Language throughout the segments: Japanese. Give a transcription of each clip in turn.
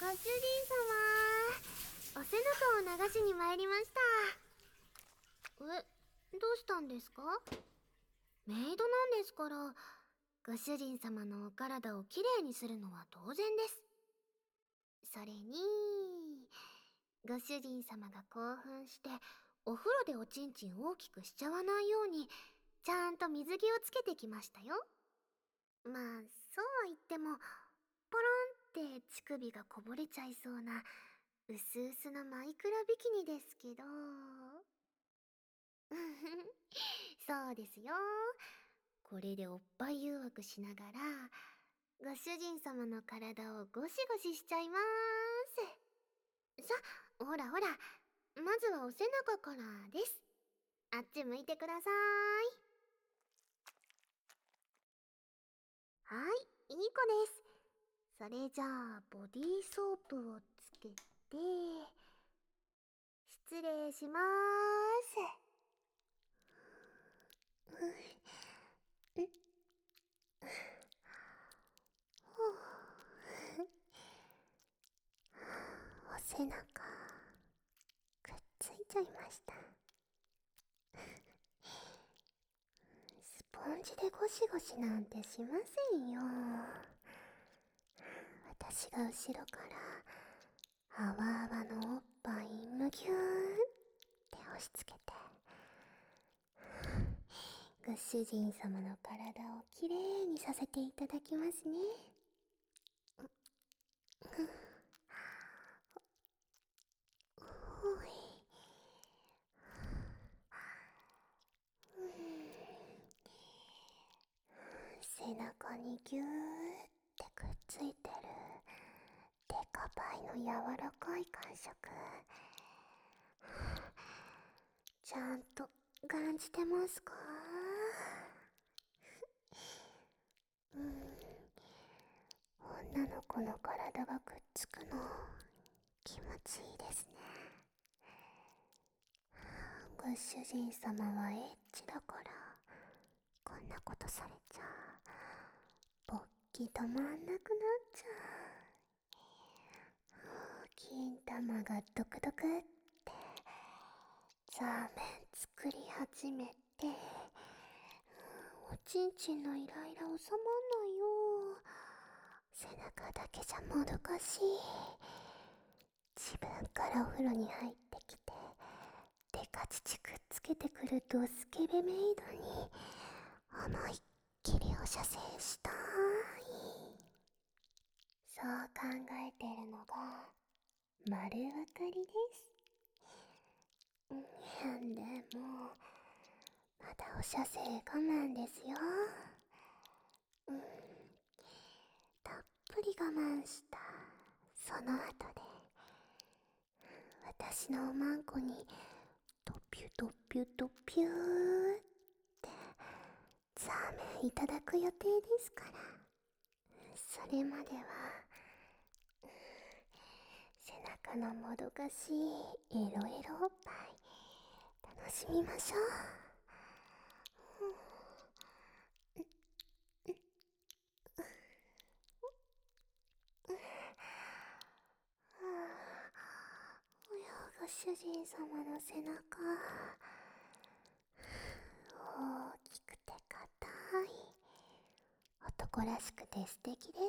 ご主人様、お背中を流しに参りました。どうしたんですか？メイドなんですから、ご主人様のお体をきれいにするのは当然です。それに、ご主人様が興奮してお風呂でおちんちん大きくしちゃわないようにちゃんと水着をつけてきましたよ。まあそうは言ってもポロンって乳首がこぼれちゃいそうなうすうすのマイクロビキニですけどそうですよ。これでおっぱい誘惑しながらご主人様の体をゴシゴシしちゃいまーす。さ、ほらほら、まずはお背中からです。あっち向いてください。はい、いい子です。それじゃあボディーソープをつけて失礼しまーす。お背中くっついちゃいました。スポンジでゴシゴシなんてしませんよ。私が後ろからあわあわのおっぱいむぎゅーって押し付けてご主人様の体をきれいにさせていただきますね。ほい。背中にぎゅーってくっついてるデカパイの柔らかい感触ちゃんと感じてますか？女の子の体がくっつくの気持ちいいですね。ご主人様はエッチだからこんなことされちゃ勃起止まんなくなっちゃう。金玉がドクドクってザーメン作り始めておちんちんのイライラ収まんないよ。背中だけじゃもどかしい。自分からお風呂に入ってきてデカ乳くっつけてくるドスケベメイドに思いっきりお射精したい。そう考えてるのが丸分かりです。でもまだお射精我慢ですよ。たっぷり我慢したその後で私のおまんこにドピュドピュドピューってザーメンいただく予定ですから。それまでは背中のもどかしいエロエロおっぱい楽しみましょう。おやご主人様の背中大きくて硬い男らしくて素敵です。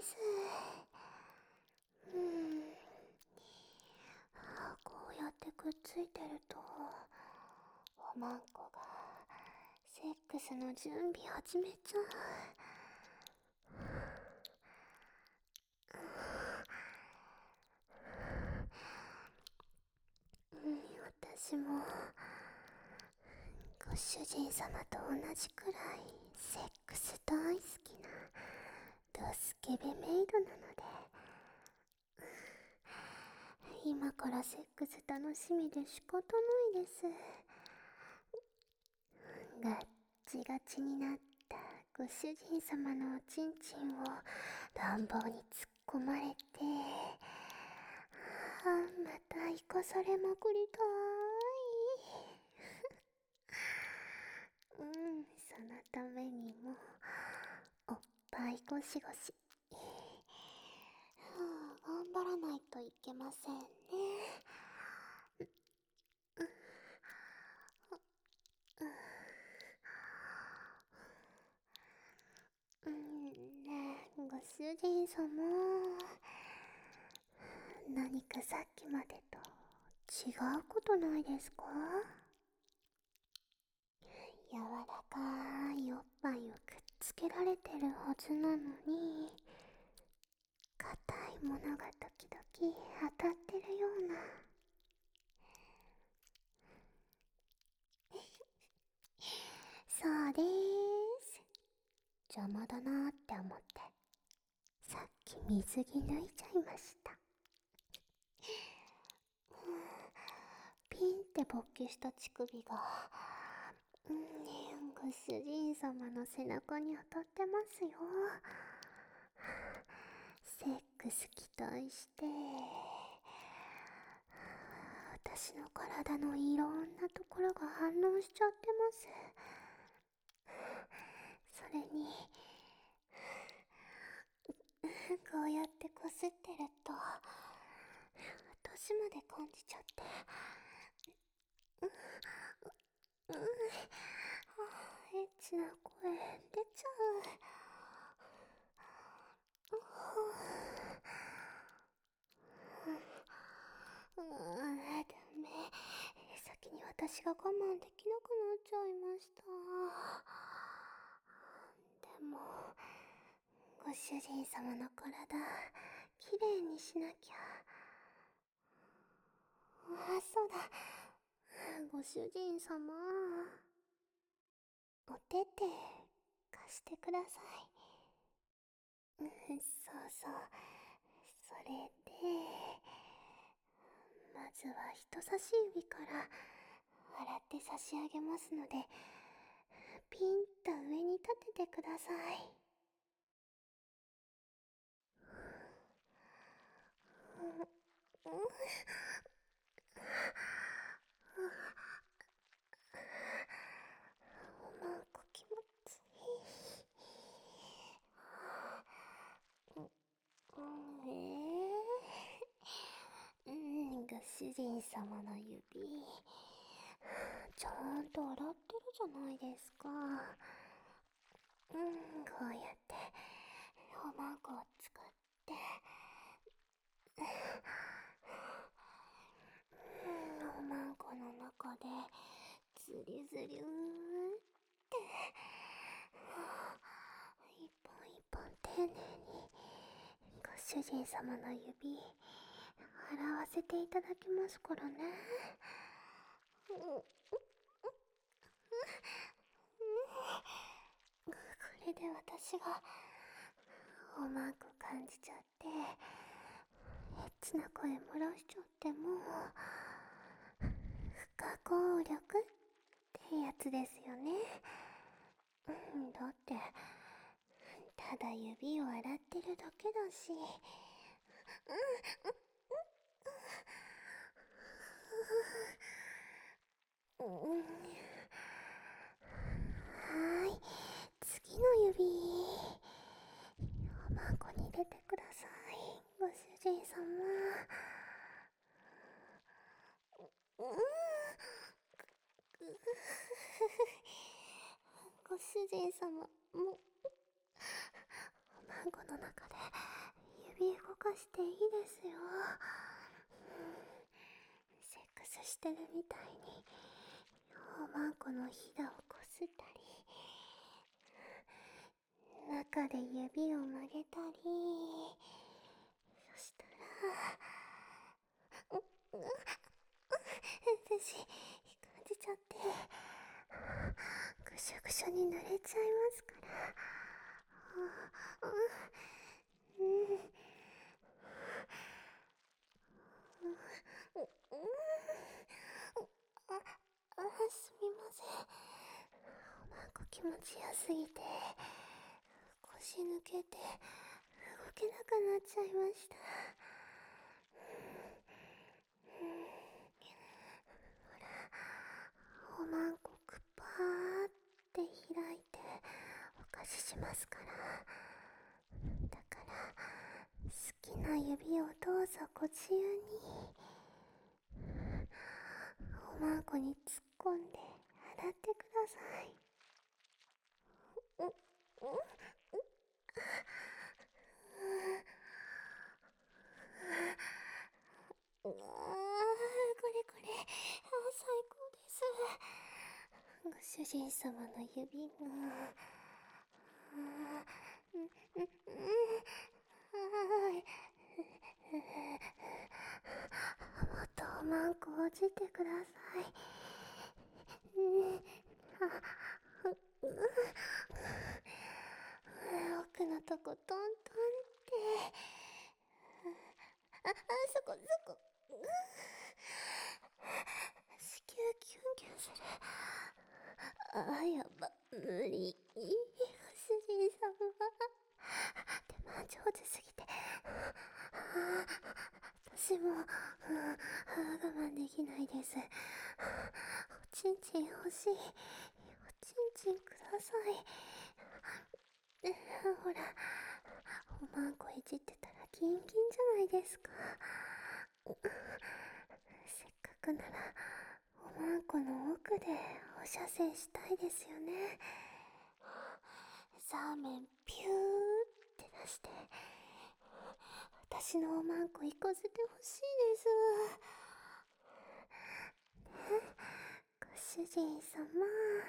こうやってくっついてるとおまんこがセックスの準備始めちゃう。私もご主人様と同じくらいセックス大好きなドスケベメイドなので今からセックス楽しみで仕方ないです。ガッチガチになったご主人様のおちんちんを乱暴に突っ込まれてまた生かされまくりたい。そのためにもおっぱいゴシゴシ頑張らないといいけませんね。ねえ、ご主人様。何かさっきまでと違うことないですか？柔らかいおっぱいをくっつけられてるはずなのに、硬いものが時々当たってるような。そうでーす。邪魔だなーって思って、さっき水着抜いちゃいました。ピンって勃起した乳首が、ご主人様の背中に当たってますよ。セックス期待して、私の体のいろんなところが反応しちゃってます。それに、こうやってこすってると、私まで感じちゃって、エッチな声出ちゃう。ダメ。先に私が我慢できなくなっちゃいました。でも、ご主人様の体、きれいにしなきゃ。そうだ。ご主人様。お手手、貸してください。そうそう。それで、まずは人差し指から洗って差し上げますので、ピンと上に立ててください。おまんこ気持ちいい。ご主人様の指、ちゃんと洗ってるじゃないですか。こうやっておまんこを使って、おまんこの中でズリズリって一本一本丁寧にご主人様の指洗わせていただきますからね。これで私がおまんこ感じちゃってエッチな声漏らしちゃっても不可抗力ってやつですよね。だってただ指を洗ってるだけだし。次の指、おまんこに入れてください、ご主人様。ご主人様もおまんこの中で指動かしていいですよ。セックスしてるみたいにおまんこのひだをこすったり、中で指を曲げたり、そしたら私感じちゃってぐしょぐしょに濡れちゃいますから。すみません。おまんこ気持ちよすぎて腰抜けて動けなくなっちゃいました。ほら、おまんこくぱーって開いてお貸ししますから。だから好きなの指をどうぞご自由に。おまんこに突っ込んで洗ってください。これこれ、最高です。ご主人様の指が、はい。もっとおまんこ落ちてください。奥のとこトントンって。そこ。子宮キュンキュンする。やば、無理。ご主人様。手間上手すぎて。私も、我慢できないです。おちんちん欲しい。おちんちんください。ほら、おまんこいじってたらキンキンじゃないですか。せっかくなら、おまんこの奥でお射精したいですよね。サーメンピューって出して、私のおまんこ行かせてほしいです。ご主人様、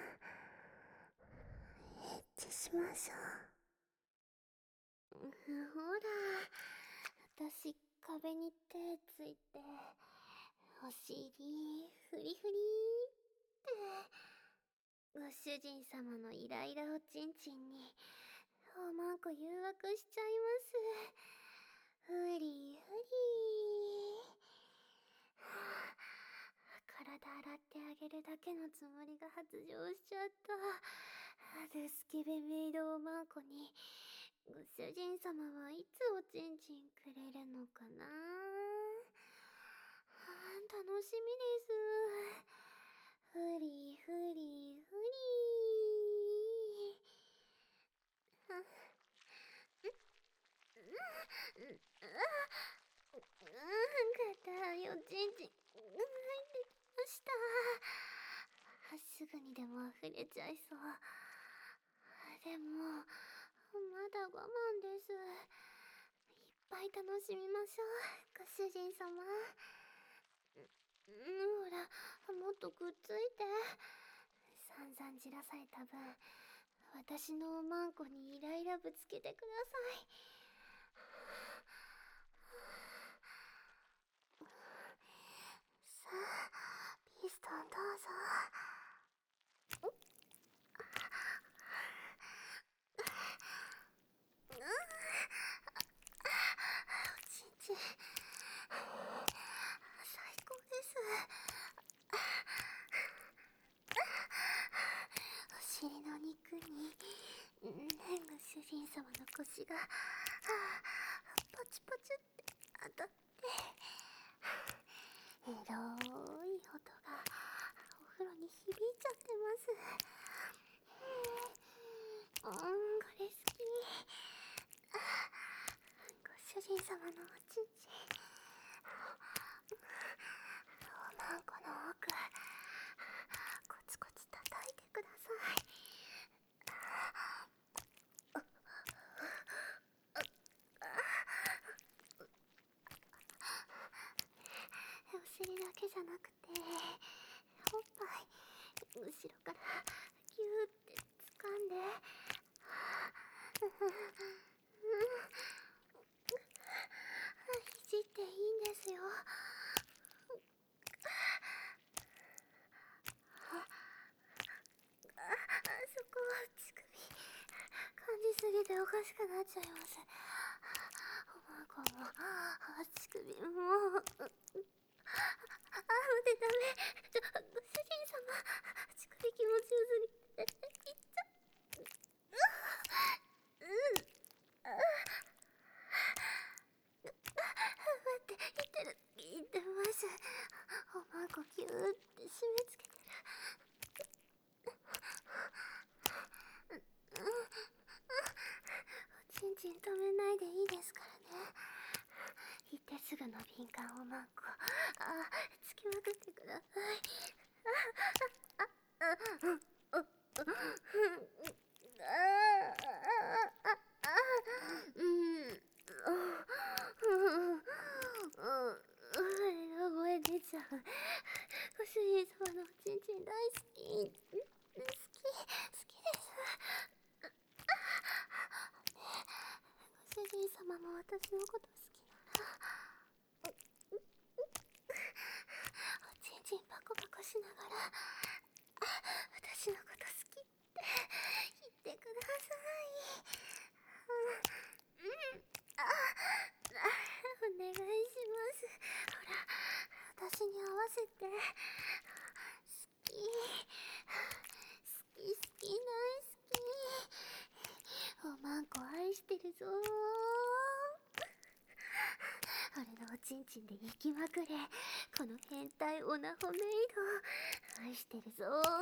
エッチしましょう。ほら、私壁に手ついて、お尻フリフリってご主人様のイライラおちんちんにおまんこ誘惑しちゃいます。フリフリ。体洗ってあげるだけのつもりが発情しちゃった。スケベメイドおまんこにご主人様はいつおちんちんくれるのかな。楽しみです。フリフリフリ硬いおちんちん入ってきました。すぐにでも溢れちゃいそう。でもまだ我慢です。いっぱい楽しみましょう、ご主人様。ほら、もっとくっついて。散々じらされた分、私のおまんこにイライラぶつけてください。さあ、ピストンどうぞ。おちんちん最高です。お尻の肉にご主人様の腰がポチポチって当たってエロい音がお風呂に響いちゃってます。これ好き。ご主人様のおちんちん、おまんこの奥コツコツ叩いてください。お尻だけじゃなくておっぱい後ろからギューって掴んでいじっていいんですよ。そこ乳首感じすぎておかしくなっちゃいます。おまんこも乳首もダメ。ご主人様、乳首気持ちよすぎていっちゃ待って、言ってます。おまんこギューって締め付けてる。おちんちん止めないでいいですからね。 の敏感をマンコ、つきまくってください。ごめんねちゃん。ご主人様のおちんちん大好き。好きです。ご主人様も私のこと好きなら、おちんちんパコパコしながら、私のこと好きって言ってください。お願いします。ほら、私に合わせて。好き大好き。おまんこ愛してるぞ俺のおちんちんで生きまくれ。この変態オナホメイド愛してるぞ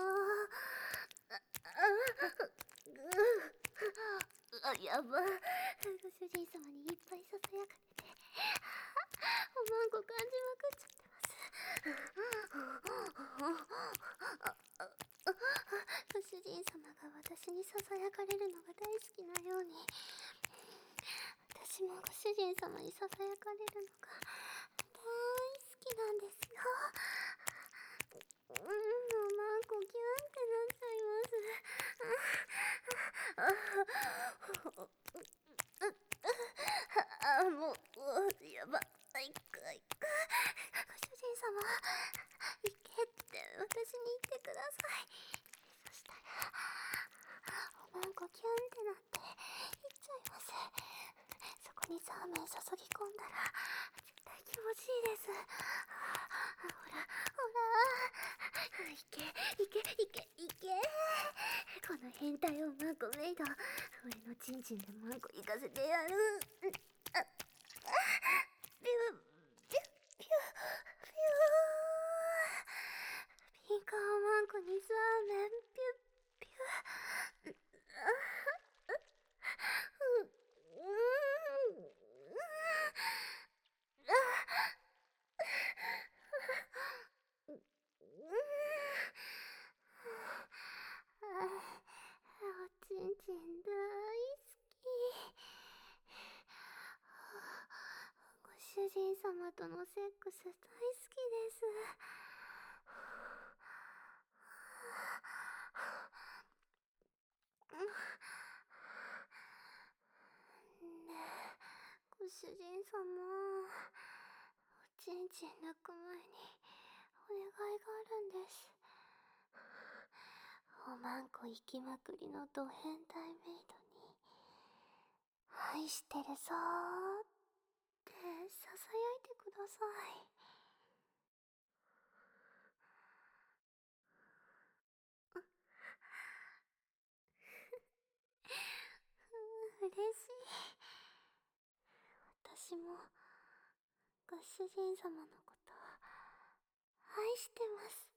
やば。ご主人様にいっぱいささやかれておまんこ感じまくっちゃってます。ご主人様が私にささやかれるのが大好きなように、私もご主人様にささやかれるのが大好きなんですよ。おまんこキュンってなっちゃいます。もうやばいかいか。ご主人様行けって私に言ってください。そしたらおまんこキュンってなって行っちゃいます。そこにサーメン注ぎ込んだら絶対気持ちいいです。ほらいけこの変態をマンコメイド、俺のチンチンでマンコ行かせてやる。ピュピュピュピンカーマンコにサーメンピュピュ。おちんちん大好き。ご主人様とのセックス大好きです。ねえ、ご主人様、おちんちん抜く前にお願いがあるんです。おまんこ行きまくりのド変態メイドに愛してるぞーってささやいてください。嬉しい。私もご主人様のこと愛してます。